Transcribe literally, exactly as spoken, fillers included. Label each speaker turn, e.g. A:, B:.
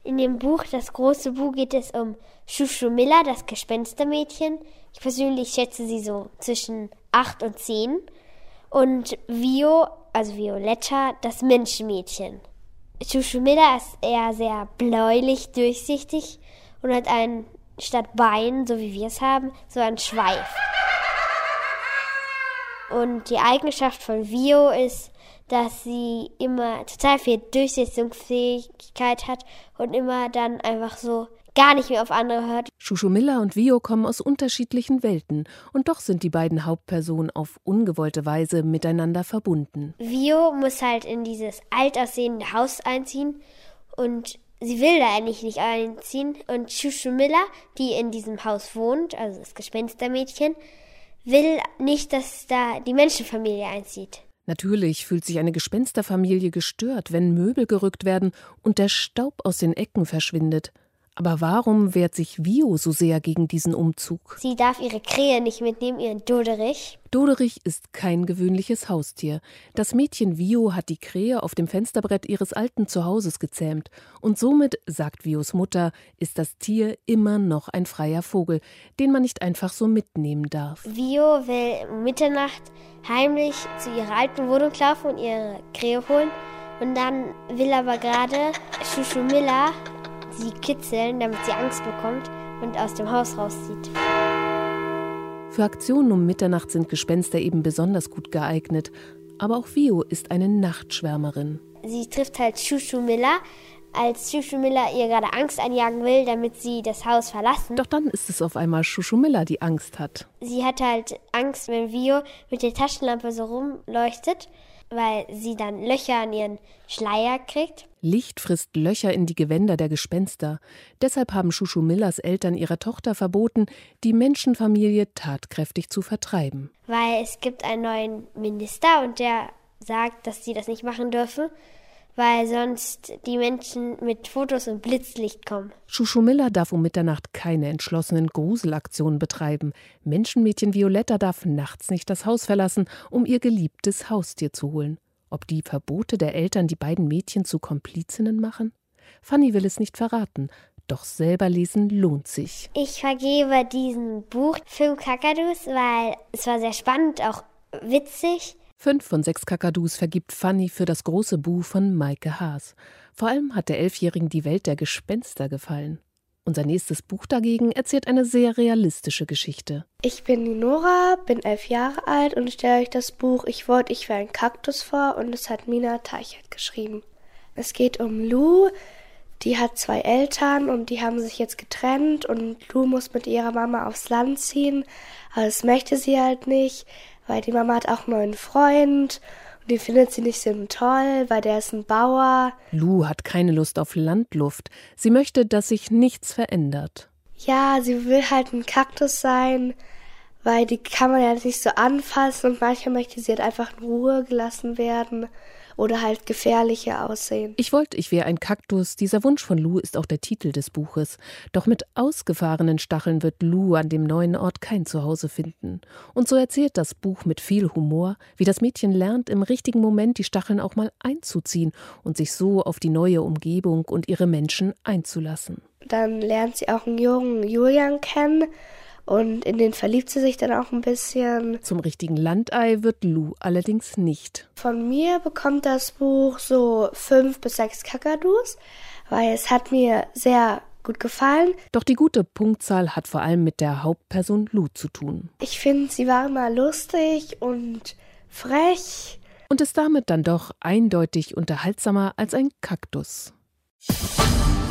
A: In dem Buch, das große Buch, geht es um Schuschumilla, das Gespenstermädchen. Ich persönlich schätze sie so zwischen acht und zehn. Und Vio, also Violetta, das Menschenmädchen. Schuschumilla ist eher sehr bläulich, durchsichtig und hat einen, statt Bein, so wie wir es haben, so einen Schweif. Und die Eigenschaft von Vio ist, dass sie immer total viel Durchsetzungsfähigkeit hat und immer dann einfach so gar nicht mehr auf andere hört.
B: Schuschumilla und Vio kommen aus unterschiedlichen Welten und doch sind die beiden Hauptpersonen auf ungewollte Weise miteinander verbunden.
A: Vio muss halt in dieses alt aussehende Haus einziehen und sie will da eigentlich nicht einziehen. Und Schuschumilla, die in diesem Haus wohnt, also das Gespenstermädchen, will nicht, dass da die Menschenfamilie einzieht.
B: Natürlich fühlt sich eine Gespensterfamilie gestört, wenn Möbel gerückt werden und der Staub aus den Ecken verschwindet. Aber warum wehrt sich Vio so sehr gegen diesen Umzug?
A: Sie darf ihre Krähe nicht mitnehmen, ihren Doderich.
B: Doderich ist kein gewöhnliches Haustier. Das Mädchen Vio hat die Krähe auf dem Fensterbrett ihres alten Zuhauses gezähmt. Und somit, sagt Vios Mutter, ist das Tier immer noch ein freier Vogel, den man nicht einfach so mitnehmen darf.
A: Vio will um Mitternacht heimlich zu ihrer alten Wohnung laufen und ihre Krähe holen. Und dann will aber gerade Schuschumilla sie kitzeln, damit sie Angst bekommt und aus dem Haus rauszieht.
B: Für Aktionen um Mitternacht sind Gespenster eben besonders gut geeignet. Aber auch Vio ist eine Nachtschwärmerin.
A: Sie trifft halt Schuschumilla, als Schuschumilla ihr gerade Angst einjagen will, damit sie das Haus verlassen.
B: Doch dann ist es auf einmal Schuschumilla, die Angst hat.
A: Sie hat halt Angst, wenn Vio mit der Taschenlampe so rumleuchtet, weil sie dann Löcher an ihren Schleier kriegt.
B: Licht frisst Löcher in die Gewänder der Gespenster. Deshalb haben Schuschumillas Eltern ihrer Tochter verboten, die Menschenfamilie tatkräftig zu vertreiben.
A: Weil es gibt einen neuen Minister und der sagt, dass sie das nicht machen dürfen, weil sonst die Menschen mit Fotos und Blitzlicht kommen.
B: Schuschumilla darf um Mitternacht keine entschlossenen Gruselaktionen betreiben. Menschenmädchen Violetta darf nachts nicht das Haus verlassen, um ihr geliebtes Haustier zu holen. Ob die Verbote der Eltern die beiden Mädchen zu Komplizinnen machen? Fanny will es nicht verraten, doch selber lesen lohnt sich.
A: Ich vergebe diesem Buch fünf Kakadus, weil es war sehr spannend, auch witzig.
B: Fünf von sechs Kakadus vergibt Fanny für das große Buch von Maike Haas. Vor allem hat der Elfjährigen die Welt der Gespenster gefallen. Unser nächstes Buch dagegen erzählt eine sehr realistische Geschichte.
C: Ich bin die Nora, bin elf Jahre alt und stelle euch das Buch Ich wollte, ich wäre ein Kaktus vor und es hat Mina Teichert geschrieben. Es geht um Lou, die hat zwei Eltern und die haben sich jetzt getrennt und Lou muss mit ihrer Mama aufs Land ziehen, aber das möchte sie halt nicht, weil die Mama hat auch einen neuen Freund. Die findet sie nicht so toll, weil der ist ein Bauer.
B: Lou hat keine Lust auf Landluft. Sie möchte, dass sich nichts verändert.
C: Ja, sie will halt ein Kaktus sein, weil die kann man ja nicht so anfassen und manchmal möchte sie halt einfach in Ruhe gelassen werden oder halt gefährlicher aussehen.
B: Ich wollte, ich wäre ein Kaktus. Dieser Wunsch von Lou ist auch der Titel des Buches. Doch mit ausgefahrenen Stacheln wird Lou an dem neuen Ort kein Zuhause finden. Und so erzählt das Buch mit viel Humor, wie das Mädchen lernt, im richtigen Moment die Stacheln auch mal einzuziehen und sich so auf die neue Umgebung und ihre Menschen einzulassen.
C: Dann lernt sie auch einen jungen Julian kennen. Und in den verliebt sie sich dann auch ein bisschen.
B: Zum richtigen Landei wird Lou allerdings nicht.
C: Von mir bekommt das Buch so fünf bis sechs Kakadus, weil es hat mir sehr gut gefallen.
B: Doch die gute Punktzahl hat vor allem mit der Hauptperson Lou zu tun.
C: Ich finde, sie war immer lustig und frech.
B: Und ist damit dann doch eindeutig unterhaltsamer als ein Kaktus.